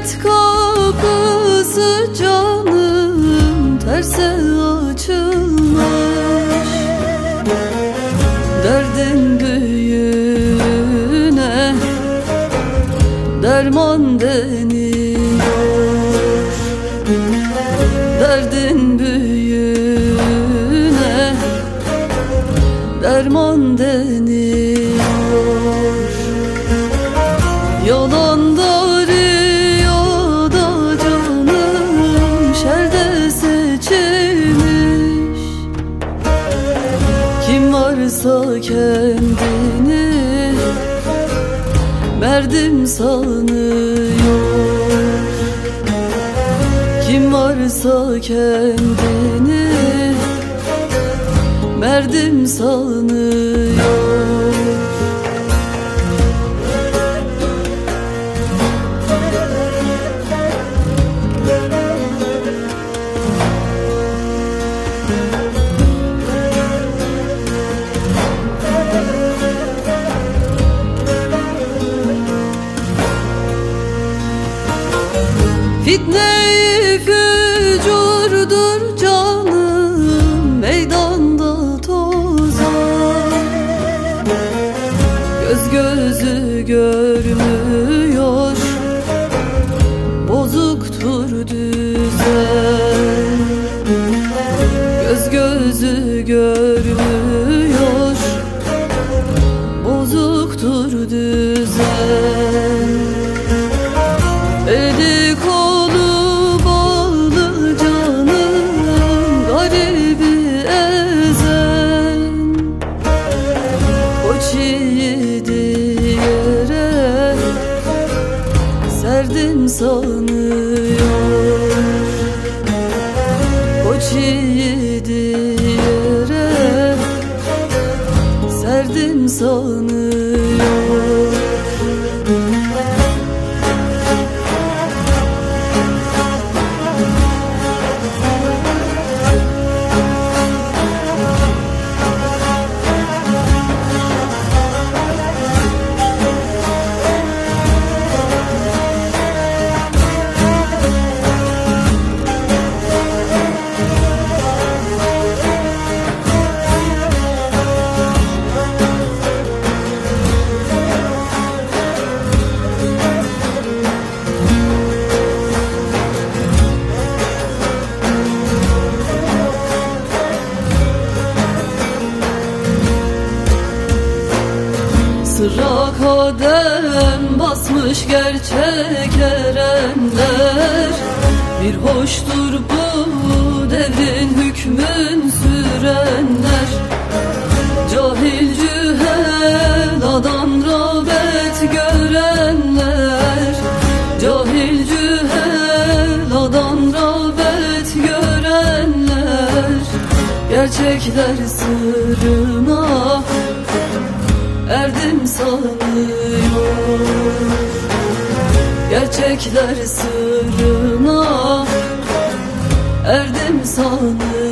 Cennet kapısı canım terse açılmış. Derdin büyüğüne derman deniyor. Derdin büyüğüne derman deniyor. Yalandan rüyada canım şerde seçilmiş. Kim varsa kendini merdim sanıyor. Kim varsa kendini merdim sanıyor. Fitne-i fücurdur canım meydanda tozar. Göz gözü görmüyor, bozuktur düzen. Göz gözü görmüyor, bozuktur düzen. Eli kolu bağlı canım garibi ezen. Koç yiğidi yere serdim sanıyor. Koç yiğidi yere serdim sanıyor. Sıra kadem basmış gerçek erenler. Bir hoştur bu devrin hükmün sürenler. Cahil cüheladan rağbet görenler. Cahil cüheladan rağbet görenler. Gerçekler sırrına erdim sanıyor. Gerçekler sırrına erdim sanıyor.